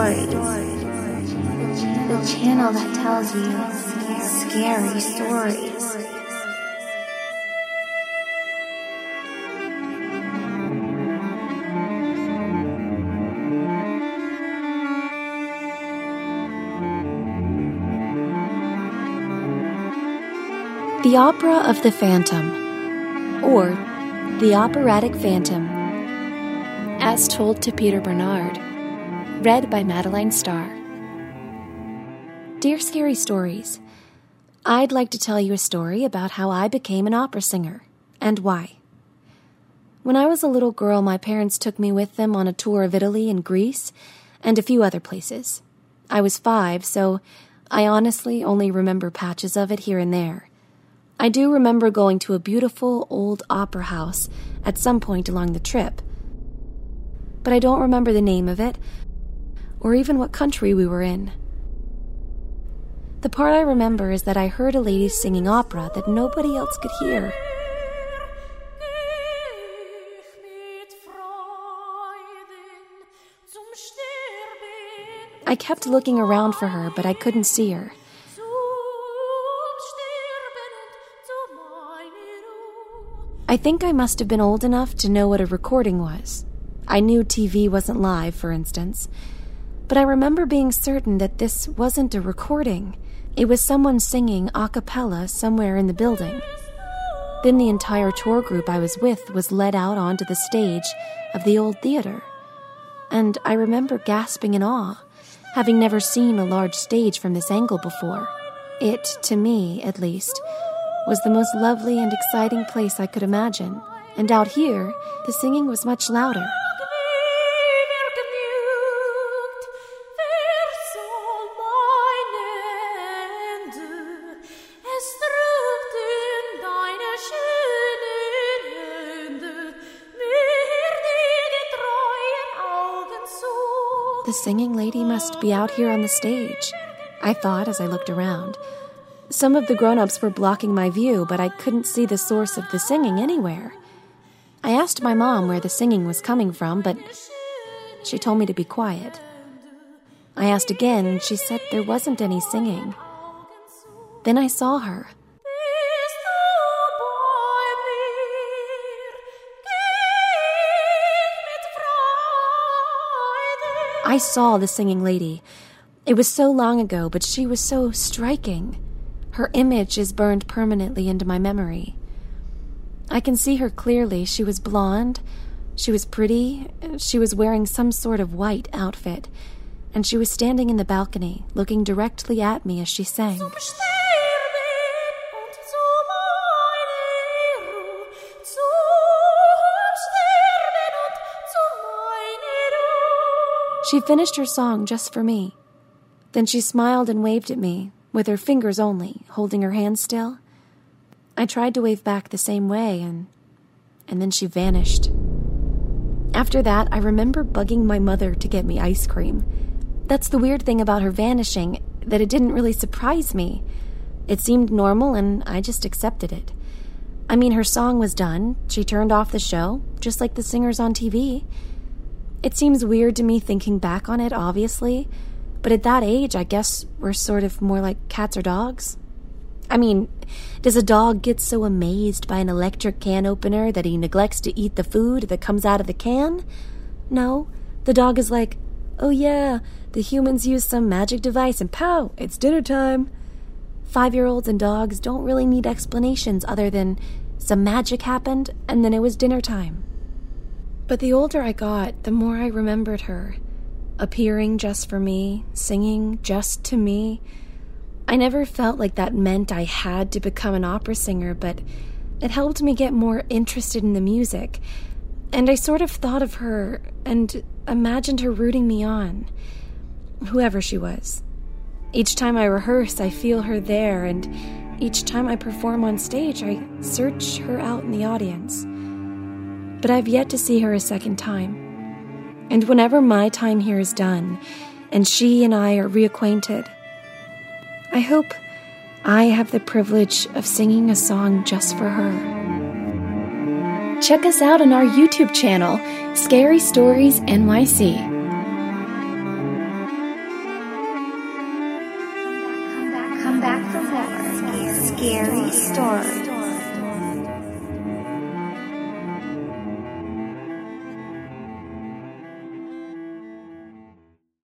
Stories, the channel that tells you scary stories. The Opera of the Phantom, or The Operatic Phantom, as told to Peter Bernard, read by Madeline Starr. Dear Scary Stories, I'd like to tell you a story about how I became an opera singer, and why. When I was a little girl, my parents took me with them on a tour of Italy and Greece, and a few other places. I was 5, so I honestly only remember patches of it here and there. I do remember going to a beautiful old opera house at some point along the trip, but I don't remember the name of it, or even what country we were in. The part I remember is that I heard a lady singing opera that nobody else could hear. I kept looking around for her, but I couldn't see her. I think I must have been old enough to know what a recording was. I knew TV wasn't live, for instance. But I remember being certain that this wasn't a recording. It was someone singing a cappella somewhere in the building. Then the entire tour group I was with was led out onto the stage of the old theater. And I remember gasping in awe, having never seen a large stage from this angle before. It, to me at least, was the most lovely and exciting place I could imagine, and out here, the singing was much louder. The singing lady must be out here on the stage, I thought as I looked around. Some of the grown-ups were blocking my view, but I couldn't see the source of the singing anywhere. I asked my mom where the singing was coming from, but she told me to be quiet. I asked again, and she said there wasn't any singing. Then I saw her. I saw the singing lady. It was so long ago, but she was so striking. Her image is burned permanently into my memory. I can see her clearly. She was blonde, she was pretty, she was wearing some sort of white outfit, and she was standing in the balcony, looking directly at me as she sang. She finished her song just for me. Then she smiled and waved at me, with her fingers only, holding her hand still. I tried to wave back the same way, and then she vanished. After that, I remember bugging my mother to get me ice cream. That's the weird thing about her vanishing, that it didn't really surprise me. It seemed normal, and I just accepted it. I mean, her song was done. She turned off the show, just like the singers on TV. It seems weird to me thinking back on it, obviously, but at that age, I guess we're sort of more like cats or dogs. I mean, does a dog get so amazed by an electric can opener that he neglects to eat the food that comes out of the can? No, the dog is like, oh yeah, the humans use some magic device and pow, it's dinner time. 5-year-olds and dogs don't really need explanations other than some magic happened and then it was dinner time. But the older I got, the more I remembered her. Appearing just for me, singing just to me. I never felt like that meant I had to become an opera singer, but it helped me get more interested in the music. And I sort of thought of her and imagined her rooting me on, whoever she was. Each time I rehearse, I feel her there, and each time I perform on stage, I search her out in the audience. But I've yet to see her a second time. And whenever my time here is done, and she and I are reacquainted, I hope I have the privilege of singing a song just for her. Check us out on our YouTube channel, Scary Stories NYC. back for more scary stories.